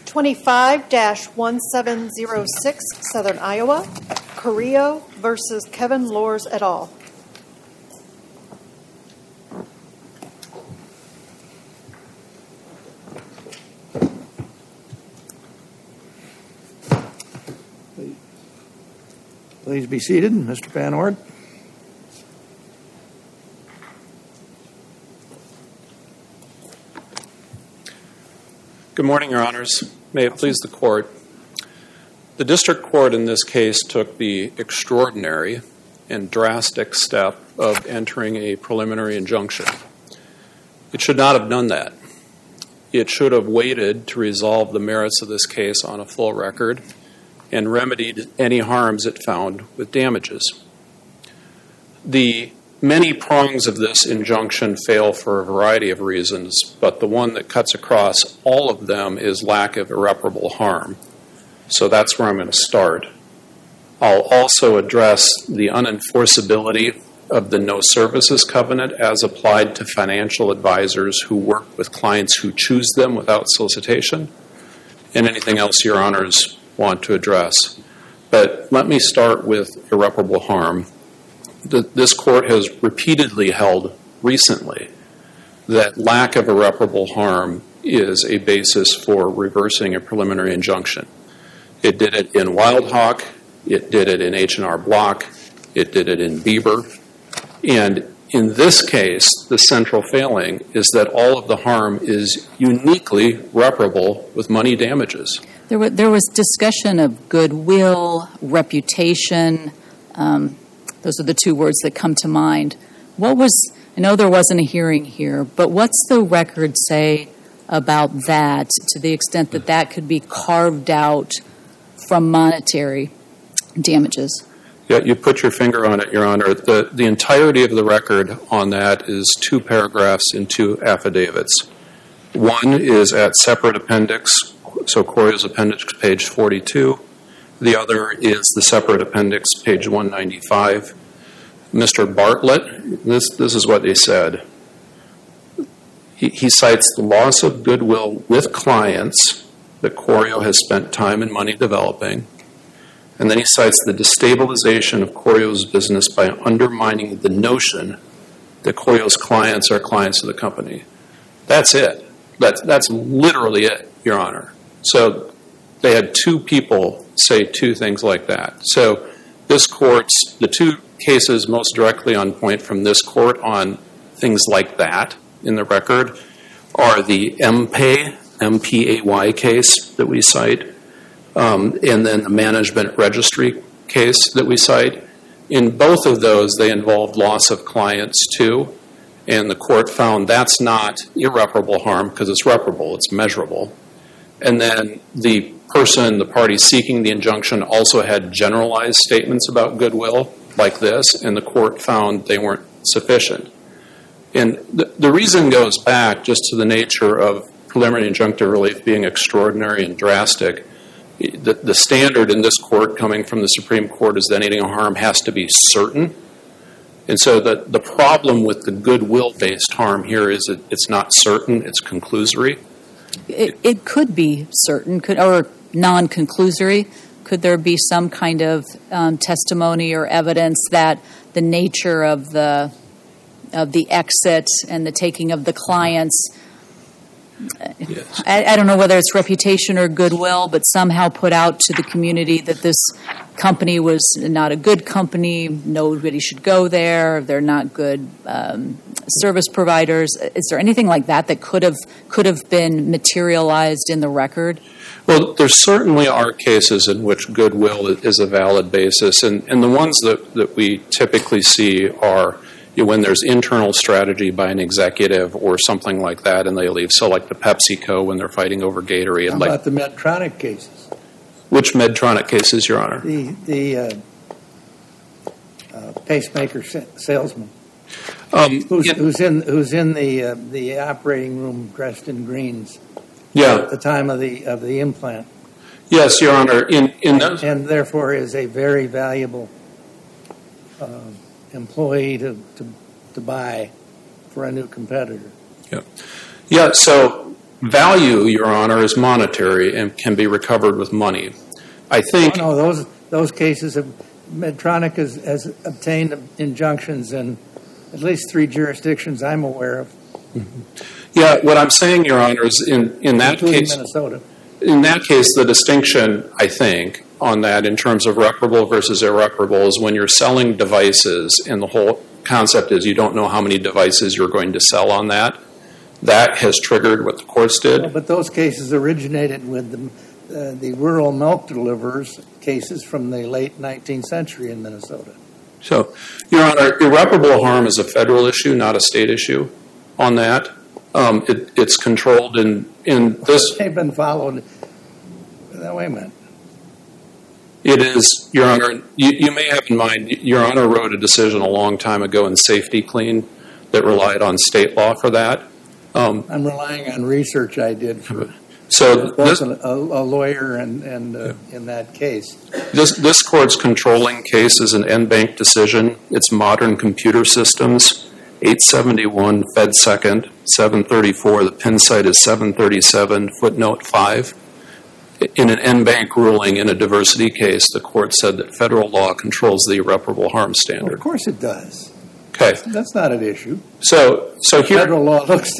25-1706, Southern Iowa, Carrillo versus Kevin Lors et al. Please be seated, Mr. Van Ord. Good morning, Your Honors. May it please the Court. The District Court in this case took the extraordinary and drastic step of entering a preliminary injunction. It should not have done that. It should have waited to resolve the merits of this case on a full record and remedied any harms it found with damages. The many prongs of this injunction fail for a variety of reasons, but the one that cuts across all of them is lack of irreparable harm. So that's where I'm going to start. I'll also address the unenforceability of the No Services Covenant as applied to financial advisors who work with clients who choose them without solicitation, and anything else Your Honors want to address. But let me start with irreparable harm. This Court has repeatedly held recently that lack of irreparable harm is a basis for reversing a preliminary injunction. It did it in Wildhawk, it did it in H&R Block, it did it in Bieber, and in this case, the central failing is that all of the harm is uniquely reparable with money damages. There was discussion of goodwill, reputation. Those are the two words that come to mind. I know there wasn't a hearing here, but what's the record say about that to the extent that that could be carved out from monetary damages? Yeah, you put your finger on it, Your Honor. The entirety of the record on that is 2 paragraphs in 2 affidavits. One is at separate appendix, so Corio's appendix, page 42. The other is the separate appendix, page 195. Mr. Bartlett, this is what they said. He cites the loss of goodwill with clients that Corio has spent time and money developing. And then he cites the destabilization of Corio's business by undermining the notion that Corio's clients are clients of the company. That's it. That's literally it, Your Honor. So they had 2 people say 2 things like that. So this Court's, the 2 cases most directly on point from this Court on things like that in the record are the MPAY case that we cite, and then the management registry case that we cite. In both of those, they involved loss of clients too, and the Court found that's not irreparable harm because it's reparable, it's measurable. And then the party seeking the injunction also had generalized statements about goodwill like this, and the Court found they weren't sufficient. And the reason goes back just to the nature of preliminary injunctive relief being extraordinary and drastic. The standard in this Court coming from the Supreme Court is that any harm has to be certain. And so the problem with the goodwill-based harm here is that it's not certain, it's conclusory. It could be certain, or non-conclusory. Could there be some kind of testimony or evidence that the nature of the exit and the taking of the clients, Yes. I don't know whether it's reputation or goodwill, but somehow put out to the community that this company was not a good company, nobody should go there, they're not good service providers. Is there anything like that could have been materialized in the record? Well, there certainly are cases in which goodwill is a valid basis, and the ones that we typically see are when there's internal strategy by an executive or something like that and they leave. So like the PepsiCo when they're fighting over Gatorade. How about the Medtronic cases? Which Medtronic cases, Your Honor? The pacemaker salesman who's in the operating room dressed in greens at the time of the implant. Yes, Your Honor. In those, and therefore is a very valuable employee to buy for a new competitor. Yeah. So Value, Your Honor, is monetary and can be recovered with money. I think... No, those cases have... Medtronic has obtained injunctions in at least 3 jurisdictions I'm aware of. Mm-hmm. Yeah, what I'm saying, Your Honor, is in that case... Minnesota. In that case, the distinction, I think, on that in terms of reparable versus irreparable is when you're selling devices and the whole concept is you don't know how many devices you're going to sell on that. That has triggered what the courts did. Well, but those cases originated with the rural milk deliverers cases from the late 19th century in Minnesota. So, Your Honor, irreparable harm is a federal issue, not a state issue on that. It's controlled in this... They've been followed... Wait a minute. It is, Your Honor, you may have in mind, Your Honor wrote a decision a long time ago in Safety Clean that relied on state law for that. I'm relying on research I did for so both a lawyer and in that case. This court's controlling case is an NBank decision. It's Modern Computer Systems, 871 Fed 2nd, 734. The pin site is 737, footnote 5. In an NBank ruling in a diversity case, the court said that federal law controls the irreparable harm standard. Well, of course it does. Okay. That's not an issue. So here... Federal law looks...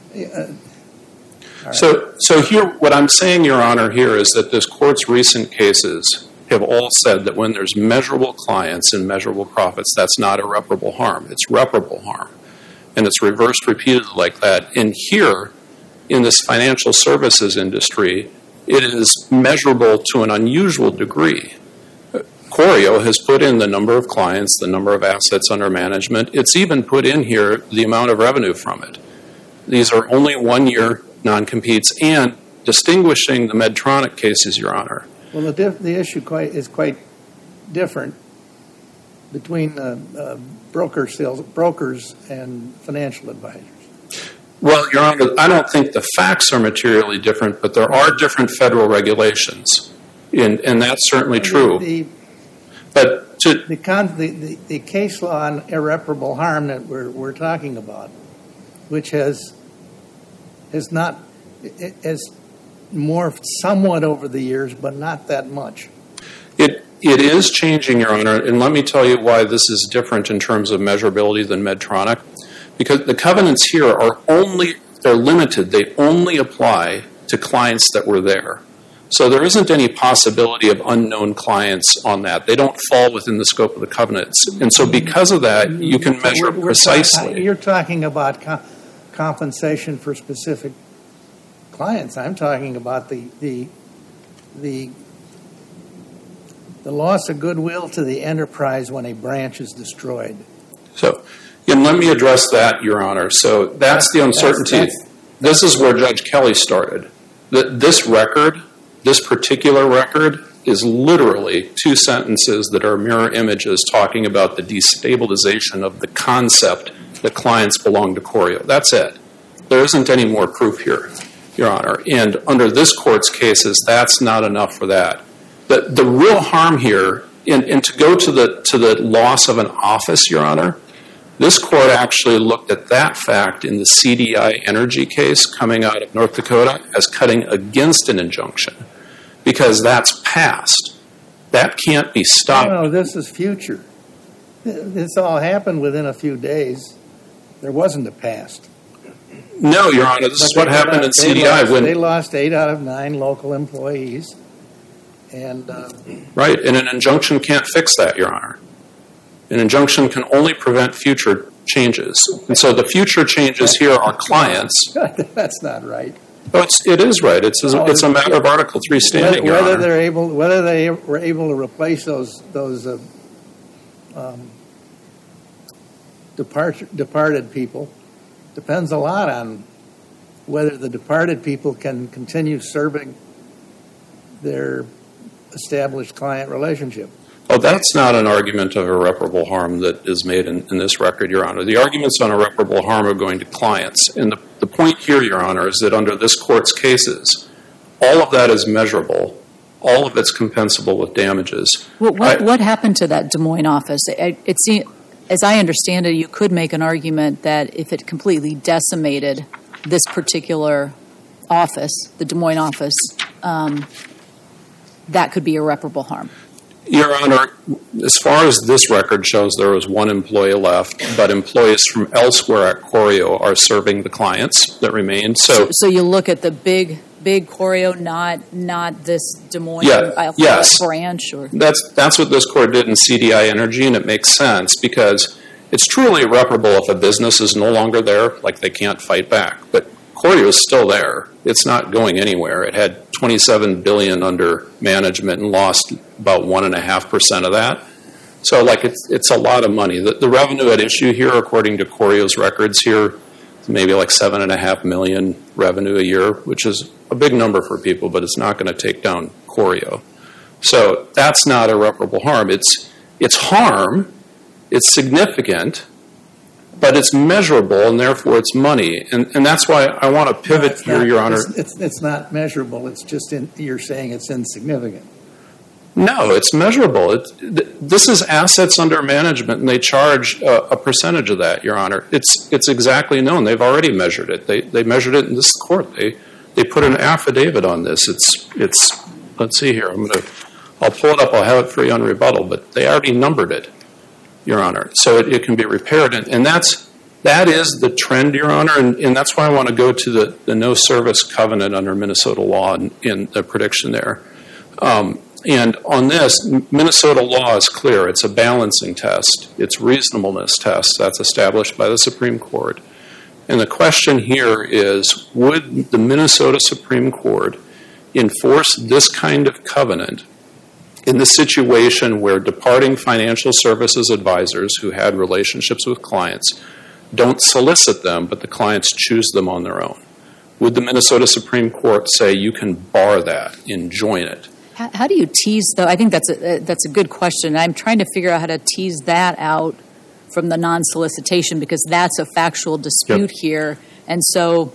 So here, what I'm saying, Your Honor, here is that this court's recent cases have all said that when there's measurable clients and measurable profits, that's not irreparable harm. It's reparable harm. And it's reversed repeatedly like that. And here, in this financial services industry, it is measurable to an unusual degree. Corio has put in the number of clients, the number of assets under management. It's even put in here the amount of revenue from it. These are only 1-year non-competes, and distinguishing the Medtronic cases, Your Honor. Well, the issue is quite different between brokers and financial advisors. Well, Your Honor, I don't think the facts are materially different, but there are different federal regulations, and that's certainly true. The case law on irreparable harm that we're talking about, which has morphed somewhat over the years, but not that much. It is changing, Your Honor, and let me tell you why this is different in terms of measurability than Medtronic. Because the covenants here they're limited. They only apply to clients that were there. So there isn't any possibility of unknown clients on that. They don't fall within the scope of the covenants. And so because of that, you can measure precisely. You're talking about compensation for specific clients. I'm talking about the loss of goodwill to the enterprise when a branch is destroyed. So, and let me address that, Your Honor. So that's the uncertainty. This is where Judge Kelly started. This particular record, is literally 2 sentences that are mirror images talking about the destabilization of the concept that clients belong to Corio. That's it. There isn't any more proof here, Your Honor. And under this court's cases, that's not enough for that. The real harm here, and to go to the loss of an office, Your Honor, this court actually looked at that fact in the CDI Energy case coming out of North Dakota as cutting against an injunction because that's past. That can't be stopped. No, this is future. This all happened within a few days. There wasn't a past. No, Your Honor, this is what happened in CDI. They lost 8 out of 9 local employees. And right, and an injunction can't fix that, Your Honor. An injunction can only prevent future changes. And so the future changes here are clients. That's not right. Oh, it is right. It's a matter of Article 3 standing, Your Honor. Whether they were able to replace those departed people depends a lot on whether the departed people can continue serving their established client relationship. Oh, that's not an argument of irreparable harm that is made in this record, Your Honor. The arguments on irreparable harm are going to clients. And the point here, Your Honor, is that under this court's cases, all of that is measurable. All of it's compensable with damages. Well, what happened to that Des Moines office? It seems, as I understand it, you could make an argument that if it completely decimated this particular office, the Des Moines office, that could be irreparable harm. Your Honor, as far as this record shows, there was one employee left, but employees from elsewhere at Corio are serving the clients that remain. So you look at the big Corio, not this Des Moines yes. branch, or that's what this court did in CDI Energy, and it makes sense because it's truly irreparable if a business is no longer there, like they can't fight back. But Corio is still there. It's not going anywhere. It had $27 billion under management and lost about 1.5% of that. So, it's a lot of money. The revenue at issue here, according to Corio's records here, is maybe like $7.5 million revenue a year, which is a big number for people, but it's not going to take down Corio. So that's not irreparable harm. It's harm. It's significant. But it's measurable, and therefore it's money. And that's why I want to pivot here, Your Honor. It's not measurable. It's just you're saying it's insignificant. No, it's measurable. This is assets under management, and they charge a percentage of that, Your Honor. It's exactly known. They've already measured it. They measured it in this court. They put an affidavit on this. It's let's see here. I'll pull it up. I'll have it for you on rebuttal. But they already numbered it, Your Honor, so it can be repaired, and that is the trend, Your Honor, and that's why I want to go to the no service covenant under Minnesota law in the prediction there. And on this, Minnesota law is clear. It's a balancing test. It's reasonableness test that's established by the Supreme Court. And the question here is, would the Minnesota Supreme Court enforce this kind of covenant in the situation where departing financial services advisors who had relationships with clients don't solicit them, but the clients choose them on their own? Would the Minnesota Supreme Court say you can bar that, enjoin it? How do you tease, though? I think that's a good question. I'm trying to figure out how to tease that out from the non-solicitation, because that's a factual dispute here. And so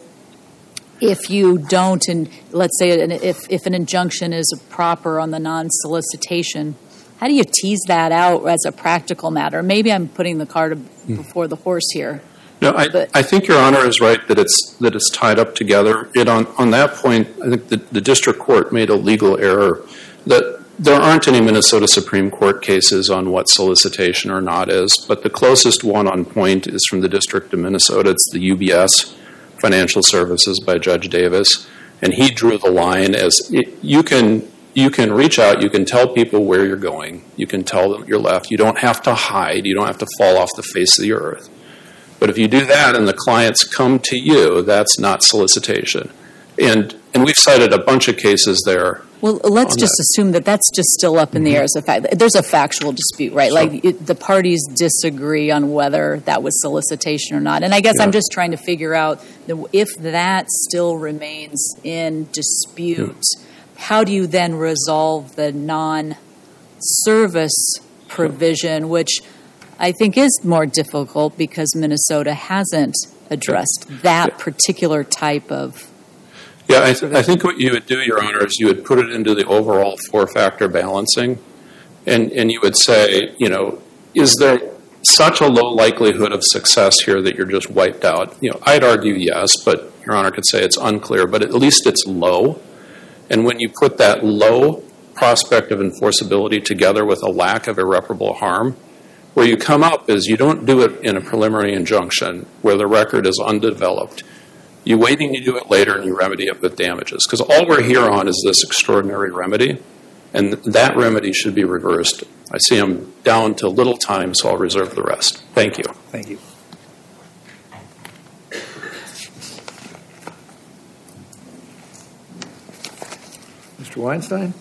if you don't, and let's say if an injunction is proper on the non-solicitation, how do you tease that out as a practical matter? Maybe I'm putting the cart before the horse here. No, I think Your Honor is right that it's tied up together. On that point, I think the district court made a legal error that there aren't any Minnesota Supreme Court cases on what solicitation or not is, but the closest one on point is from the District of Minnesota. It's the UBS Financial Services by Judge Davis, and he drew the line as you can reach out, you can tell people where you're going, you can tell them you're left, you don't have to hide, you don't have to fall off the face of the earth. But if you do that and the clients come to you, that's not solicitation. And we've cited a bunch of cases there. Well, let's just assume that that's just still up in the air as a fact. There's a factual dispute, right? Sure. The parties disagree on whether that was solicitation or not. And I guess I'm just trying to figure out if that still remains in dispute, how do you then resolve the non-service provision, which I think is more difficult because Minnesota hasn't addressed that particular type of. Yeah, I think what you would do, Your Honor, is you would put it into the overall four-factor balancing, and you would say, is there such a low likelihood of success here that you're just wiped out? I'd argue yes, but Your Honor could say it's unclear, but at least it's low. And when you put that low prospect of enforceability together with a lack of irreparable harm, where you come up is you don't do it in a preliminary injunction where the record is undeveloped. You wait and you do it later and you remedy it with damages. Because all we're here on is this extraordinary remedy, and that remedy should be reversed. I see I'm down to little time, so I'll reserve the rest. Thank you. Thank you. Mr. Weinstein?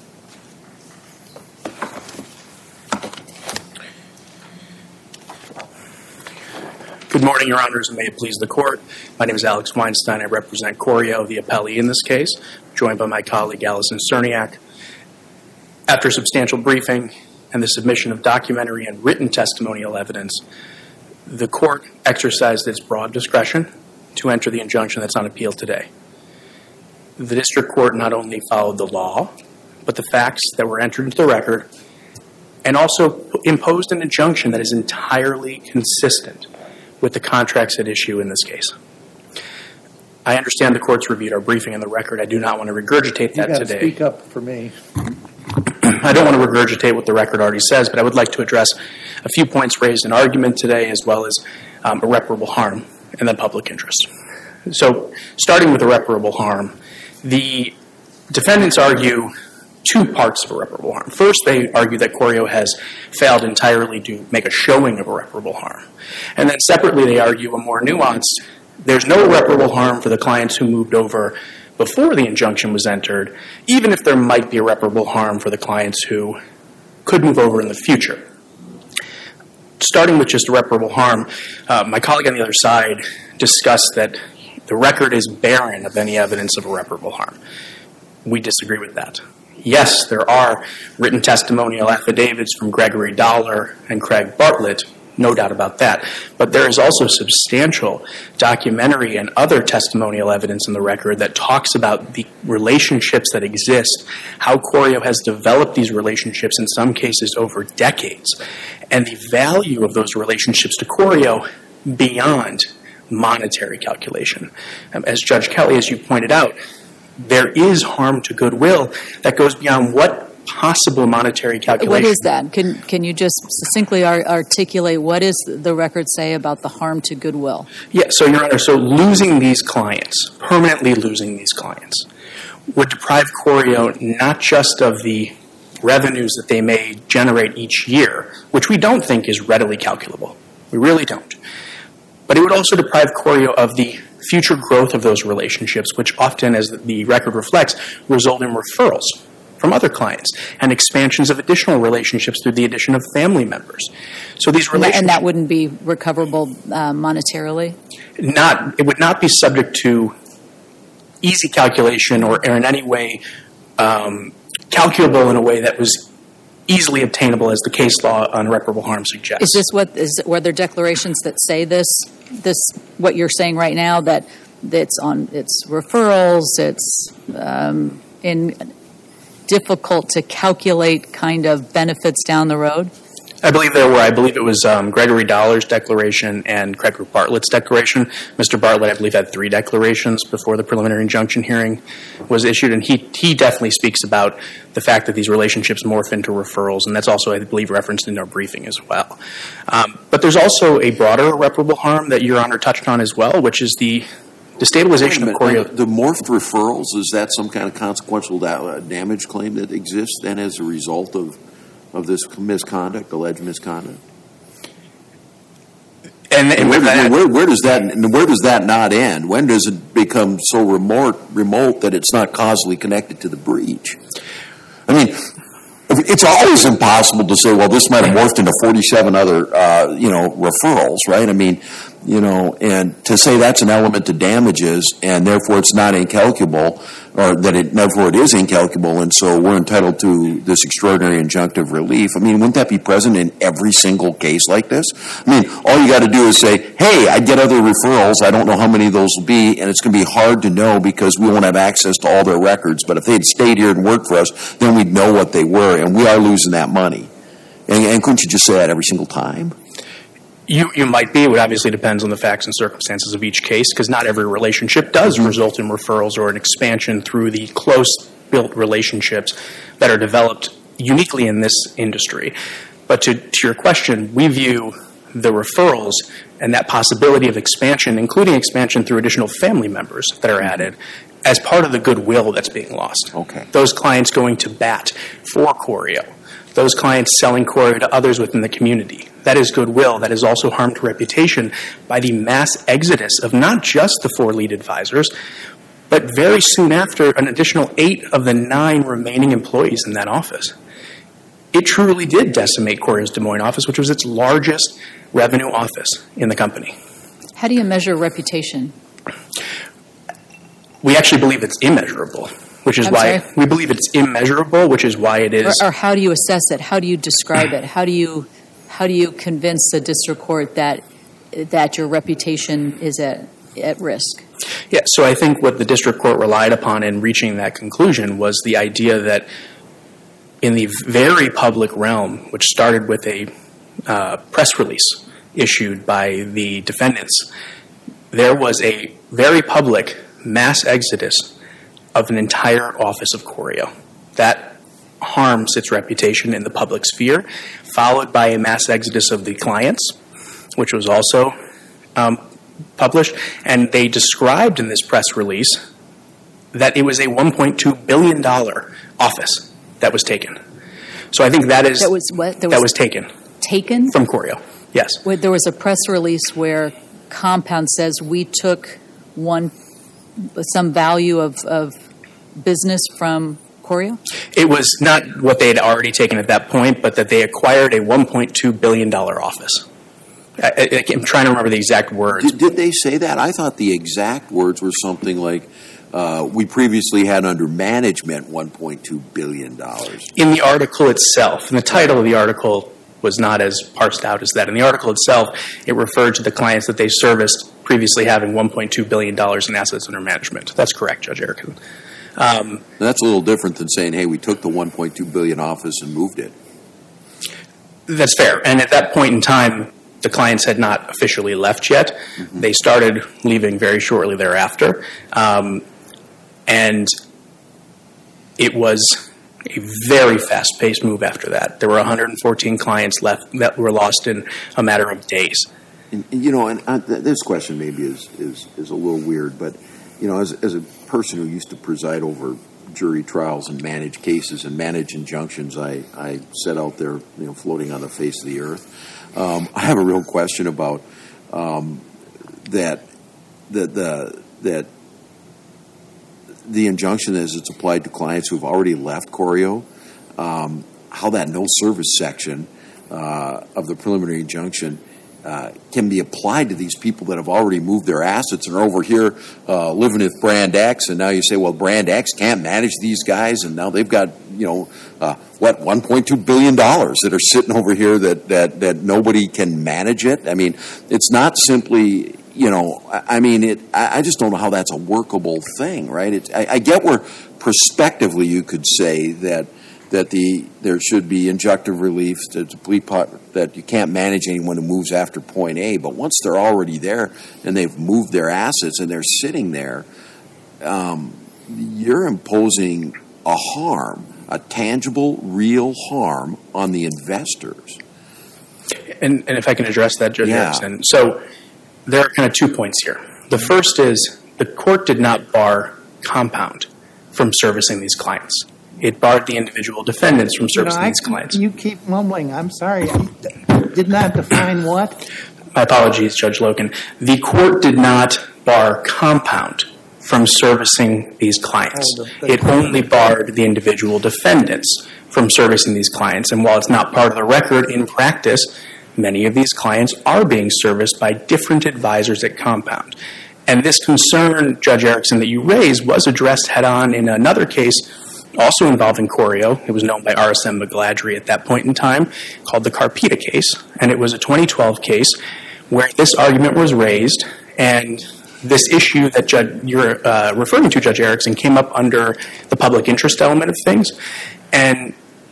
Good morning, Your Honors, and may it please the Court. My name is Alex Weinstein. I represent Corio, the appellee in this case, joined by my colleague Allison Cerniak. After substantial briefing and the submission of documentary and written testimonial evidence, the Court exercised its broad discretion to enter the injunction that's on appeal today. The District Court not only followed the law, but the facts that were entered into the record, and also imposed an injunction that is entirely consistent with the contracts at issue in this case. I understand the court's reviewed our briefing and the record. I do not want to regurgitate You that got to today. speak up for me. I don't want to regurgitate what the record already says, but I would like to address a few points raised in argument today, as well as irreparable harm and then public interest. So, starting with irreparable harm, the defendants argue two parts of irreparable harm. First, they argue that Corio has failed entirely to make a showing of irreparable harm. And then separately, they argue a more nuanced, there's no irreparable harm for the clients who moved over before the injunction was entered, even if there might be irreparable harm for the clients who could move over in the future. Starting with just irreparable harm, my colleague on the other side discussed that the record is barren of any evidence of irreparable harm. We disagree with that. Yes, there are written testimonial affidavits from Gregory Dollar and Craig Bartlett, no doubt about that. But there is also substantial documentary and other testimonial evidence in the record that talks about the relationships that exist, how Corio has developed these relationships in some cases over decades, and the value of those relationships to Corio beyond monetary calculation. As Judge Kelly, as you pointed out, there is harm to goodwill that goes beyond what possible monetary calculation. What is that? Can you just succinctly articulate what does the record say about the harm to goodwill? Yeah, so Your Honor, so losing these clients, permanently losing these clients, would deprive Corio not just of the revenues that they may generate each year, which we don't think is readily calculable. We really don't. But it would also deprive Corio of the future growth of those relationships, which often, as the record reflects, result in referrals from other clients and expansions of additional relationships through the addition of family members. So these relationships, and that wouldn't be recoverable monetarily? It would not be subject to easy calculation or in any way calculable in a way that was easily obtainable, as the case law on irreparable harm suggests. Were there declarations that say this what you're saying right now, that it's referrals, it's difficult to calculate kind of benefits down the road? I believe there were. I believe it was Gregory Dollar's declaration and Craig Bartlett's declaration. Mr. Bartlett, I believe, had 3 declarations before the preliminary injunction hearing was issued, and he definitely speaks about the fact that these relationships morph into referrals, and that's also, I believe, referenced in our briefing as well. But there's also a broader irreparable harm that Your Honor touched on as well, which is the destabilization of Corio. The morphed referrals, is that some kind of consequential damage claim that exists then as a result of this misconduct, alleged misconduct? And where does that not end? When does it become so remote that it's not causally connected to the breach? I mean, it's always impossible to say, well, this might have morphed into 47 other, referrals, right? I mean, and to say that's an element to damages and therefore it's not incalculable, or therefore it is incalculable, and so we're entitled to this extraordinary injunctive relief. I mean, wouldn't that be present in every single case like this? I mean, all you got to do is say, hey, I get other referrals. I don't know how many of those will be, and it's going to be hard to know because we won't have access to all their records. But if they had stayed here and worked for us, then we'd know what they were, and we are losing that money. And couldn't you just say that every single time? You might be. It would obviously depends on the facts and circumstances of each case, because not every relationship does result in referrals or an expansion through the close-built relationships that are developed uniquely in this industry. But to your question, we view the referrals and that possibility of expansion, including expansion through additional family members that are added, as part of the goodwill that's being lost. Okay. Those clients going to bat for Corio. Those clients selling Corio to others within the community. That is goodwill. That is also harm to reputation by the mass exodus of not just the 4 lead advisors, but very soon after, an additional 8 of the 9 remaining employees in that office. It truly did decimate Corio's Des Moines office, which was its largest revenue office in the company. How do you measure reputation? We actually believe it's immeasurable. Which is I'm why sorry? we believe it's immeasurable, which is why it is. Or how do you assess it? How do you describe it? How do you convince the district court that your reputation is at risk? Yeah, so I think what the district court relied upon in reaching that conclusion was the idea that in the very public realm, which started with a press release issued by the defendants, there was a very public mass exodus of an entire office of Corio. That harms its reputation in the public sphere, followed by a mass exodus of the clients, which was also published. And they described in this press release that it was a $1.2 billion office that was taken. So I think that is... That was what? That was taken. Taken? From Corio, yes. There was a press release where Compound says we took some value of business from Corio? It was not what they had already taken at that point, but that they acquired a $1.2 billion office. I'm trying to remember the exact words. Did they say that? I thought the exact words were something like, we previously had under management $1.2 billion. In the article itself, and the title of the article was not as parsed out as that. In the article itself, it referred to the clients that they serviced previously having $1.2 billion in assets under management. That's correct, Judge Erickson. That's a little different than saying, hey, we took the $1.2 billion office and moved it. That's fair. And at that point in time, the clients had not officially left yet. Mm-hmm. They started leaving very shortly thereafter. And it was a very fast-paced move after that. There were 114 clients left that were lost in a matter of days. And this question maybe is a little weird, but as a person who used to preside over jury trials and manage cases and manage injunctions, I set out there, floating on the face of the earth. I have a real question about that the injunction as it's applied to clients who have already left Corio, how that no service section of the preliminary injunction can be applied to these people that have already moved their assets and are over here living with Brand X, and now you say, well, Brand X can't manage these guys, and now they've got $1.2 billion that are sitting over here that nobody can manage it. I mean, it's not simply. I just don't know how that's a workable thing, right? I get where prospectively you could say that there should be injunctive relief that you can't manage anyone who moves after point A, but once they're already there and they've moved their assets and they're sitting there, you're imposing a harm, a tangible, real harm on the investors. And if I can address that, Judge Erickson. So there are kind of 2 points here. The first is the court did not bar Compound from servicing these clients. It barred the individual defendants from servicing these clients. You keep mumbling. I'm sorry. Did not define what? My apologies, Judge Loken. The court did not bar Compound from servicing these clients. It only barred the individual defendants from servicing these clients. And while it's not part of the record, in practice, many of these clients are being serviced by different advisors at Compound. And this concern, Judge Erickson, that you raised was addressed head-on in another case also involving Corio. It was known by RSM McGladrey at that point in time, called the Carpita case. And it was a 2012 case where this argument was raised, and this issue that you're referring to, Judge Erickson, came up under the public interest element of things. And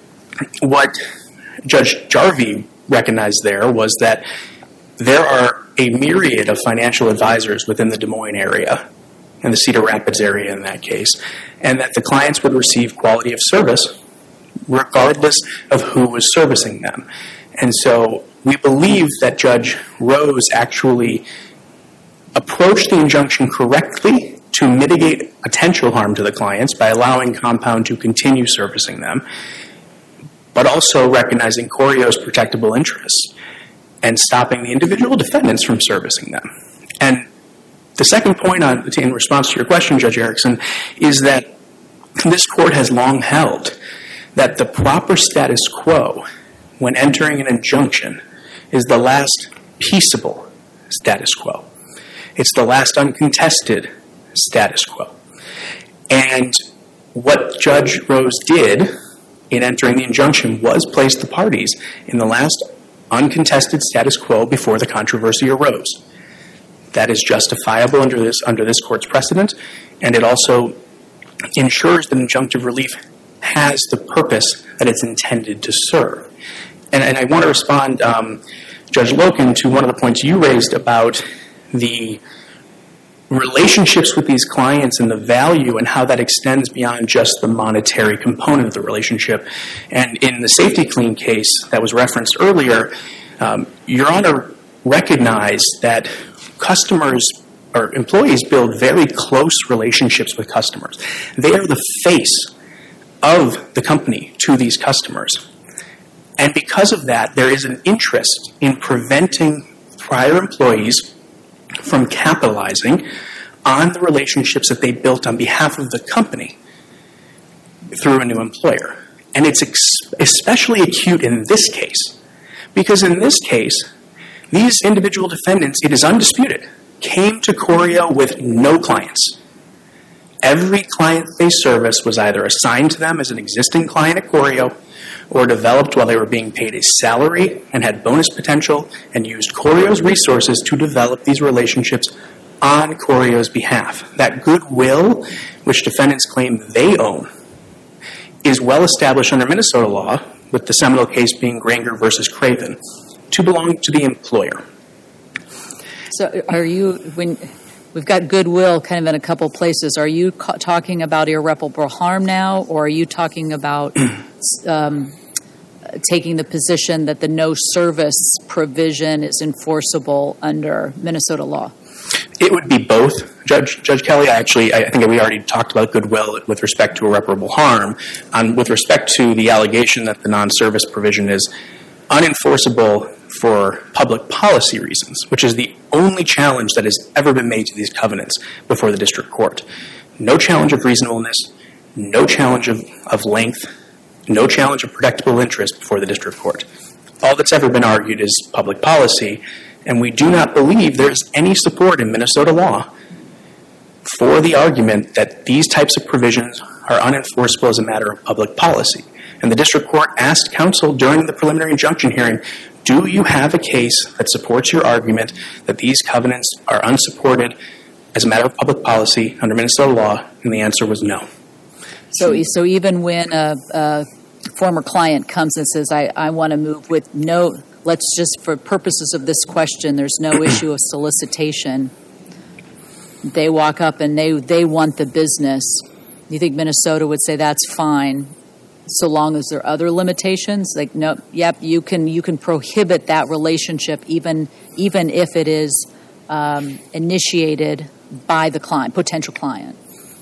what Judge Jarvie recognized there was that there are a myriad of financial advisors within the Des Moines area and the Cedar Rapids area in that case, and that the clients would receive quality of service regardless of who was servicing them. And so we believe that Judge Rose actually approached the injunction correctly to mitigate potential harm to the clients by allowing Compound to continue servicing them, but also recognizing Corio's protectable interests and stopping the individual defendants from servicing them. And the second point in response to your question, Judge Erickson, is that this court has long held that the proper status quo when entering an injunction is the last peaceable status quo. It's the last uncontested status quo. And what Judge Rose did in entering the injunction was place the parties in the last uncontested status quo before the controversy arose. That is justifiable under this court's precedent, and it also ensures that injunctive relief has the purpose that it's intended to serve. And I want to respond, Judge Loken, to one of the points you raised about the relationships with these clients and the value and how that extends beyond just the monetary component of the relationship. And in the Safety Clean case that was referenced earlier, Your Honor recognized that customers or employees build very close relationships with customers. They are the face of the company to these customers. And because of that, there is an interest in preventing prior employees from capitalizing on the relationships that they built on behalf of the company through a new employer. And it's especially acute in this case, because in this case, these individual defendants, it is undisputed, came to Corio with no clients. Every client they serviced was either assigned to them as an existing client at Corio or developed while they were being paid a salary and had bonus potential and used Corio's resources to develop these relationships on Corio's behalf. That goodwill, which defendants claim they own, is well established under Minnesota law, with the seminal case being Granger versus Craven, to belong to the employer. So are you, when we've got goodwill kind of in a couple places, are you talking about irreparable harm now, or are you talking about taking the position that the no service provision is enforceable under Minnesota law? It would be both, Judge Kelly. I think we already talked about goodwill with respect to irreparable harm. With respect to the allegation that the non-service provision is unenforceable for public policy reasons, which is the only challenge that has ever been made to these covenants before the district court. No challenge of reasonableness, no challenge of length, no challenge of protectable interest before the district court. All that's ever been argued is public policy, and we do not believe there is any support in Minnesota law for the argument that these types of provisions are unenforceable as a matter of public policy. And the district court asked counsel during the preliminary injunction hearing, do you have a case that supports your argument that these covenants are unsupported as a matter of public policy under Minnesota law? And the answer was no. So even when a former client comes and says, I want to move with no, let's just, for purposes of this question, there's no issue of solicitation. They walk up and they want the business. You think Minnesota would say that's fine, so long as there are other limitations? Like, no, yep, you can prohibit that relationship even if it is initiated by the client, potential client.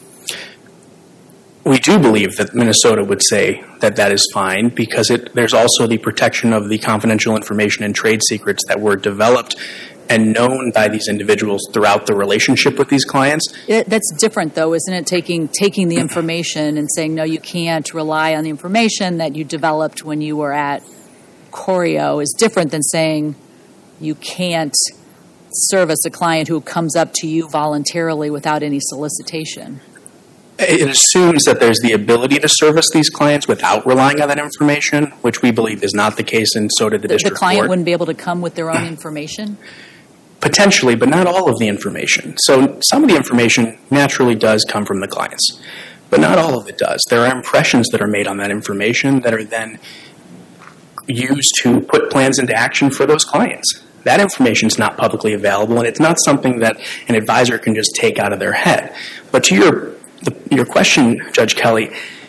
We do believe that Minnesota would say that that is fine because there's also the protection of the confidential information and trade secrets that were developed and known by these individuals throughout the relationship with these clients. That's different, though, isn't it? Taking the information and saying, no, you can't rely on the information that you developed when you were at Corio is different than saying you can't service a client who comes up to you voluntarily without any solicitation. It assumes that there's the ability to service these clients without relying on that information, which we believe is not the case, and so did the district court. The client wouldn't be able to come with their own information? Potentially, but not all of the information. So some of the information naturally does come from the clients, but not all of it does. There are impressions that are made on that information that are then used to put plans into action for those clients. That information is not publicly available, and it's not something that an advisor can just take out of their head. But to your question, Judge Kelly,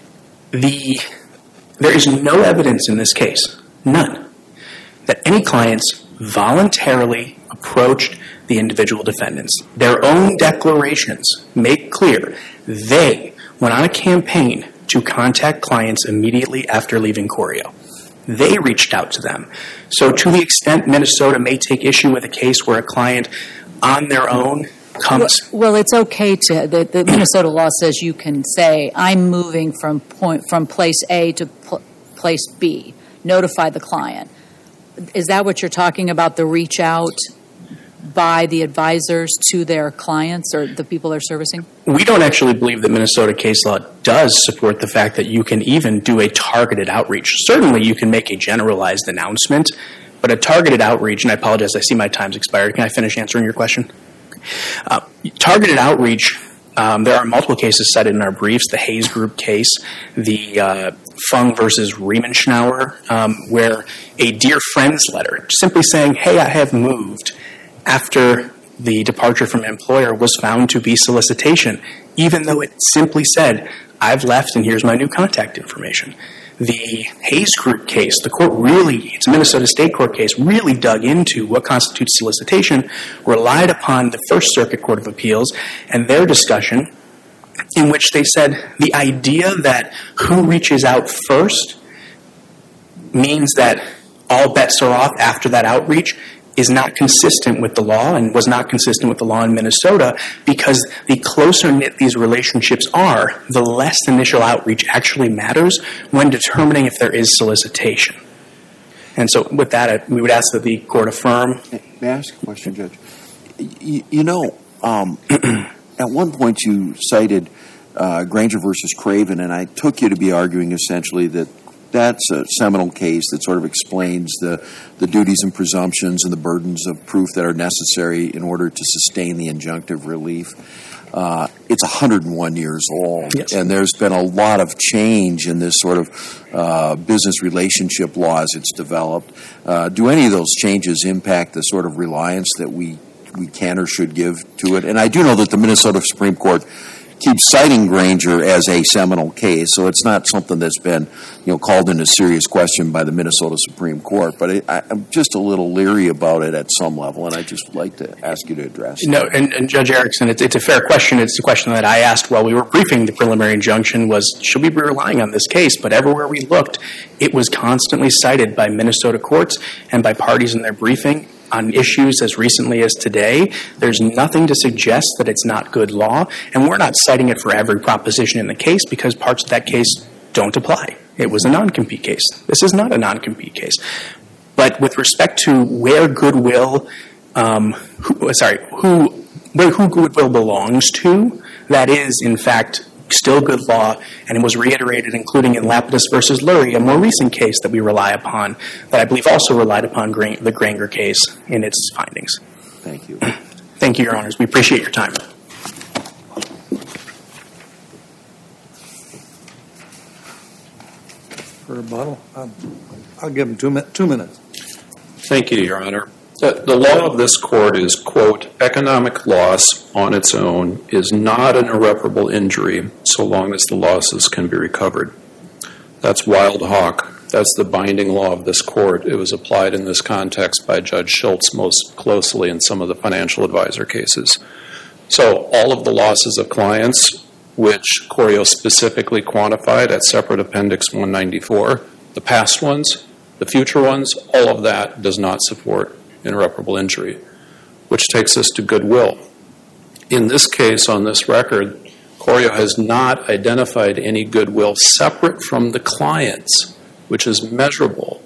there is no evidence in this case, none, that any clients voluntarily approached the individual defendants. Their own declarations make clear they went on a campaign to contact clients immediately after leaving Corio. They reached out to them. So to the extent Minnesota may take issue with a case where a client on their own comes... Well, it's okay to... The Minnesota law says you can say, I'm moving from place A to place B. Notify the client. Is that what you're talking about, the reach out by the advisors to their clients or the people they're servicing? We don't actually believe that Minnesota case law does support the fact that you can even do a targeted outreach. Certainly you can make a generalized announcement, but a targeted outreach, and I apologize, I see my time's expired. Can I finish answering your question? Targeted outreach, there are multiple cases cited in our briefs, the Hayes Group case, the Fung versus Riemenschnauer, where a dear friends letter, simply saying, hey, I have moved, after the departure from employer was found to be solicitation, even though it simply said, I've left and here's my new contact information. The Hayes Group case, the court really, it's a Minnesota State Court case, really dug into what constitutes solicitation, relied upon the First Circuit Court of Appeals and their discussion, in which they said the idea that who reaches out first means that all bets are off after that outreach is not consistent with the law and was not consistent with the law in Minnesota, because the closer knit these relationships are, the less initial outreach actually matters when determining if there is solicitation. And so with that, we would ask that the court affirm. May I ask a question, Judge? At one point you cited Granger versus Craven, and I took you to be arguing essentially that that's a seminal case that sort of explains the duties and presumptions and the burdens of proof that are necessary in order to sustain the injunctive relief. It's 101 years old, yes, and there's been a lot of change in this sort of business relationship law as it's developed. Do any of those changes impact the sort of reliance that we can or should give to it? And I do know that the Minnesota Supreme Court keeps citing Granger as a seminal case, so it's not something that's been, called into serious question by the Minnesota Supreme Court. But I'm just a little leery about it at some level, and I'd just like to ask you to address it. No, and Judge Erickson, it's a fair question. It's a question that I asked while we were briefing the preliminary injunction was, should we be relying on this case? But everywhere we looked, it was constantly cited by Minnesota courts and by parties in their briefing on issues as recently as today. There's nothing to suggest that it's not good law, and we're not citing it for every proposition in the case because parts of that case don't apply. It was a non-compete case. This is not a non-compete case. But with respect to where goodwill, who goodwill belongs to, that is, in fact, still good law, and it was reiterated, including in Lapidus versus Lurie, a more recent case that we rely upon, that I believe also relied upon the Granger case in its findings. Thank you. Thank you, Your Honors. We appreciate your time. For rebuttal, I'll give him 2 minutes. Thank you, Your Honor. The law of this court is, quote, economic loss on its own is not an irreparable injury so long as the losses can be recovered. That's Wild Hawk. That's the binding law of this court. It was applied in this context by Judge Schultz most closely in some of the financial advisor cases. So all of the losses of clients, which Corio specifically quantified at separate Appendix 194, the past ones, the future ones, all of that does not support irreparable injury, which takes us to goodwill. In this case, on this record, Corio has not identified any goodwill separate from the clients, which is measurable.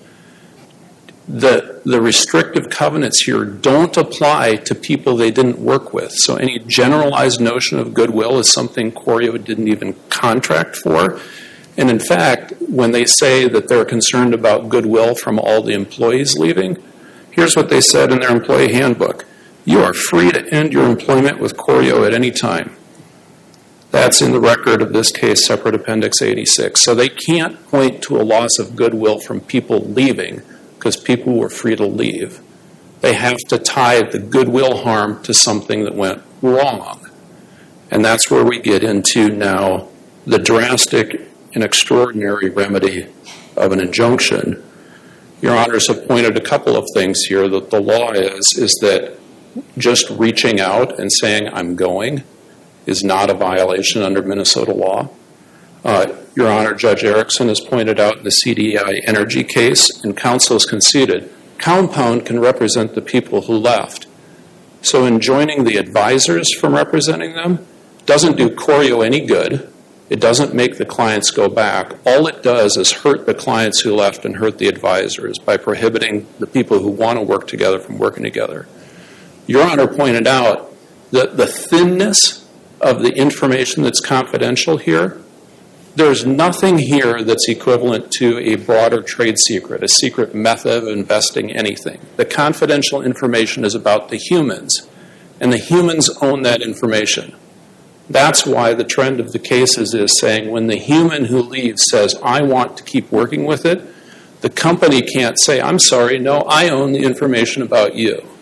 The restrictive covenants here don't apply to people they didn't work with. So any generalized notion of goodwill is something Corio didn't even contract for. And in fact, when they say that they're concerned about goodwill from all the employees leaving, here's what they said in their employee handbook. You are free to end your employment with Corio at any time. That's in the record of this case, separate Appendix 86. So they can't point to a loss of goodwill from people leaving because people were free to leave. They have to tie the goodwill harm to something that went wrong. And that's where we get into now the drastic and extraordinary remedy of an injunction. Your Honors have pointed a couple of things here that the law is that just reaching out and saying I'm going is not a violation under Minnesota law. Your Honor, Judge Erickson has pointed out the CDI Energy case, and counsel has conceded Compound can represent the people who left. So enjoining the advisors from representing them doesn't do Corio any good. It doesn't make the clients go back. All it does is hurt the clients who left and hurt the advisors by prohibiting the people who want to work together from working together. Your Honor pointed out that the thinness of the information that's confidential here, there's nothing here that's equivalent to a broader trade secret, a secret method of investing anything. The confidential information is about the humans, and the humans own that information. That's why the trend of the cases is saying when the human who leaves says, I want to keep working with it, the company can't say, I'm sorry, no, I own the information about you.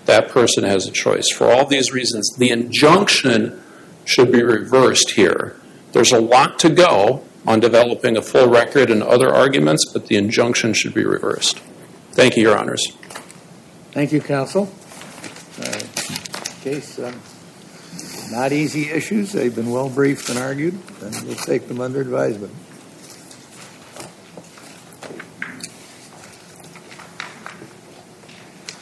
that person has a choice. For all these reasons, the injunction should be reversed here. There's a lot to go on developing a full record and other arguments, but the injunction should be reversed. Thank you, Your Honors. Thank you, counsel. Case, not easy issues. They've been well briefed and argued, and we'll take them under advisement.